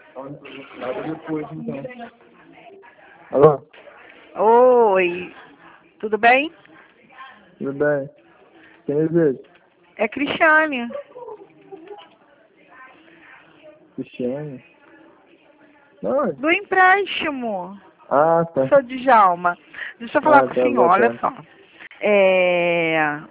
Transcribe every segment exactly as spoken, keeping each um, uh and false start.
Nada depois, então. Alô? Oi, tudo bem? Tudo bem? Quem deseja? É Cristiane. Cristiane? Não. Do empréstimo. Ah, tá. Sou Djalma. Deixa eu falar Ah, com o tá, senhor, boa olha tarde. só. É...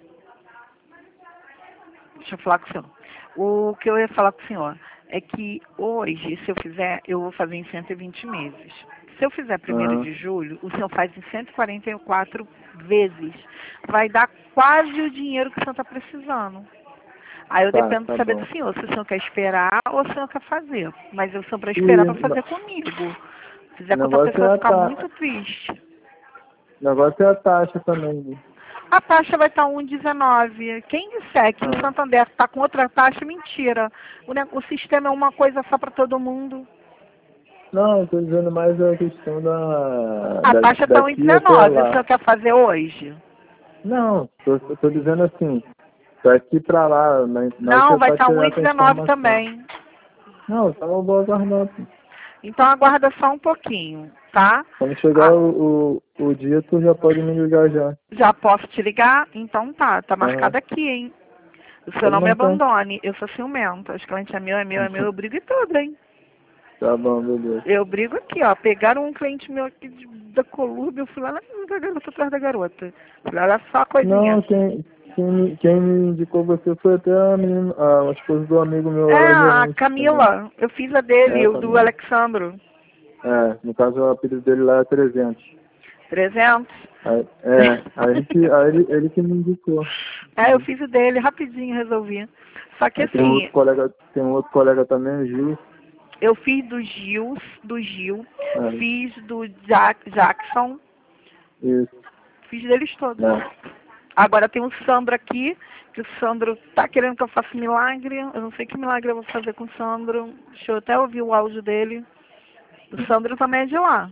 Deixa eu falar com o senhor. O que eu ia falar com o senhor é que hoje, se eu fizer, eu vou fazer em cento e vinte meses. Se eu fizer primeiro Aham. de julho, o senhor faz em cento e quarenta e quatro vezes. Vai dar quase o dinheiro que o senhor está precisando. Aí eu Tá, dependo de tá saber do bom. senhor, se o senhor quer esperar ou se o senhor quer fazer. Mas eu sou para E esperar para no- fazer comigo. Se o fizer com outra negócio pessoa, é vai a ficar taxa. muito triste. O negócio é a taxa também. Né? A taxa vai estar um vírgula dezenove. Quem disser que o Ah. Santander está com outra taxa, mentira. O, ne- o sistema é uma coisa só para todo mundo. Não, eu tô dizendo mais a questão da, A da taxa está daqui até um vírgula dezenove. O lá. senhor quer fazer hoje? Não, tô, eu tô dizendo assim, daqui pra lá, na, na hora que Não, você vai tá estar tirando essa um vírgula dezenove informação. também. Não, eu tava vou aguardar. Pô. Então aguarda só um pouquinho, tá? Quando chegar Ah, o, o, o dia, tu já pode me ligar já. já posso te ligar? Então tá, tá Aham. marcado aqui, hein? O senhor Pode não me marcar. abandone. Eu sou ciumenta. Os clientes é meu, é meu, é meu. Eu brigo e tudo, hein? Tá bom, beleza. Eu brigo aqui, ó. Pegaram um cliente meu aqui de, da Colúrbia. Eu fui lá na da garota, atrás da garota. Falei, olha só a coisinha. Não, quem, quem, me- quem me indicou você foi até a menina, a esposa do amigo meu, É, ela é a gerente também. Camila. Eu fiz a dele, É, o do também. Alexandro. É, no caso o apelido dele lá é trezentos. trezentos. Aí, é, aí, a gente, aí ele, ele que me indicou. É, eu fiz o dele, rapidinho resolvi. Só que Aí tem um assim, outro colega, tem um outro colega também, o Gil. eu fiz do Gil, do Gil, É, fiz do Jack, Jackson, isso. fiz deles todos. É. Agora tem o Sandro aqui, que o Sandro tá querendo que eu faça milagre. Eu não sei que milagre eu vou fazer com o Sandro. Deixa eu até ouvir o áudio dele. O Sandro também é de lá.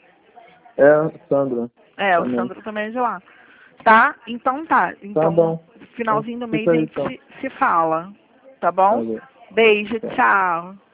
É, Sandra, É, o também. Sandro também é de lá. Tá? Então tá. Tá Então, bom. Então finalzinho do mês fica a aí gente então. se, se fala. Tá bom? Valeu. Beijo, Tchau. tchau.